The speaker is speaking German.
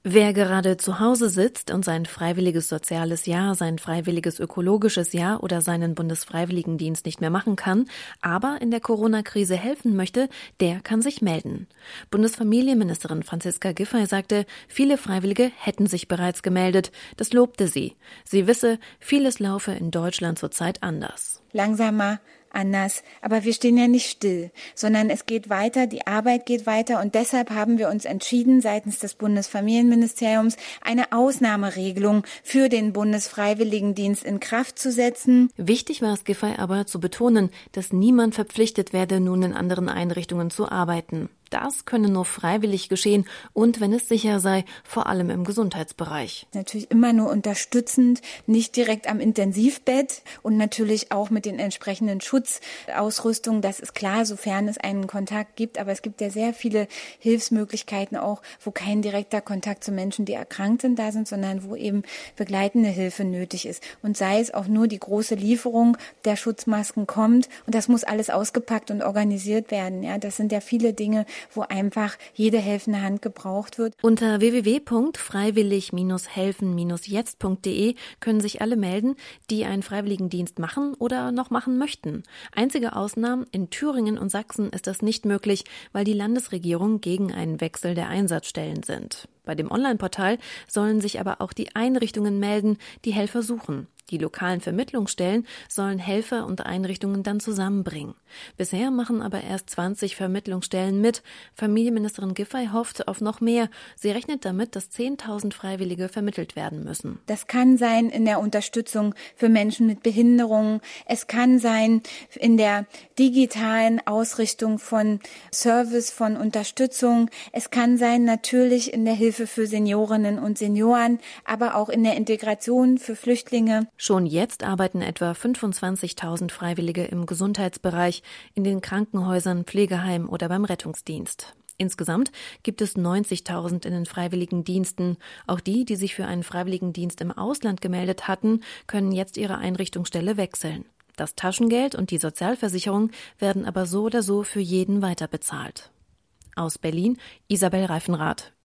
Wer gerade zu Hause sitzt und sein freiwilliges soziales Jahr, sein freiwilliges ökologisches Jahr oder seinen Bundesfreiwilligendienst nicht mehr machen kann, aber in der Corona-Krise helfen möchte, der kann sich melden. Bundesfamilienministerin Franziska Giffey sagte, viele Freiwillige hätten sich bereits gemeldet. Das lobte sie. Sie wisse, vieles laufe in Deutschland zurzeit anders. Langsamer, anders. Aber wir stehen ja nicht still, sondern es geht weiter, die Arbeit geht weiter und deshalb haben wir uns entschieden, seitens des Bundesfamilienministeriums eine Ausnahmeregelung für den Bundesfreiwilligendienst in Kraft zu setzen. Wichtig war es Giffey aber zu betonen, dass niemand verpflichtet werde, nun in anderen Einrichtungen zu arbeiten. Das könne nur freiwillig geschehen und wenn es sicher sei, vor allem im Gesundheitsbereich. Natürlich immer nur unterstützend, nicht direkt am Intensivbett und natürlich auch mit den entsprechenden Schutzausrüstungen. Das ist klar, sofern es einen Kontakt gibt. Aber es gibt ja sehr viele Hilfsmöglichkeiten auch, wo kein direkter Kontakt zu Menschen, die erkrankt sind, da sind, sondern wo eben begleitende Hilfe nötig ist. Und sei es auch nur die große Lieferung der Schutzmasken kommt und das muss alles ausgepackt und organisiert werden. Ja, das sind ja viele Dinge, wo einfach jede helfende Hand gebraucht wird. Unter www.freiwillig-helfen-jetzt.de können sich alle melden, die einen Freiwilligendienst machen oder noch machen möchten. Einzige Ausnahmen, in Thüringen und Sachsen ist das nicht möglich, weil die Landesregierung gegen einen Wechsel der Einsatzstellen sind. Bei dem Online-Portal sollen sich aber auch die Einrichtungen melden, die Helfer suchen. Die lokalen Vermittlungsstellen sollen Helfer und Einrichtungen dann zusammenbringen. Bisher machen aber erst 20 Vermittlungsstellen mit. Familienministerin Giffey hofft auf noch mehr. Sie rechnet damit, dass 10.000 Freiwillige vermittelt werden müssen. Das kann sein in der Unterstützung für Menschen mit Behinderungen. Es kann sein in der digitalen Ausrichtung von Service, von Unterstützung. Es kann sein natürlich in der Hilfe für Seniorinnen und Senioren, aber auch in der Integration für Flüchtlinge. Schon jetzt arbeiten etwa 25.000 Freiwillige im Gesundheitsbereich, in den Krankenhäusern, Pflegeheimen oder beim Rettungsdienst. Insgesamt gibt es 90.000 in den Freiwilligendiensten. Auch die, die sich für einen Freiwilligendienst im Ausland gemeldet hatten, können jetzt ihre Einrichtungsstelle wechseln. Das Taschengeld und die Sozialversicherung werden aber so oder so für jeden weiterbezahlt. Aus Berlin, Isabel Reifenrath.